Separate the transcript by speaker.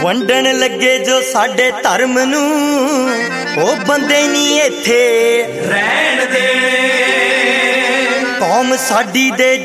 Speaker 1: ਵੰਡਣ ਲੱਗੇ ਜੋ ਸਾਡੇ ਧਰਮ ਨੂੰ, ਉਹ ਬੰਦੇ ਨਹੀਂ ਇੱਥੇ ਰਹਿਣ ਦੇ। ਕੌਮ ਸਾਡੀ ਦੇ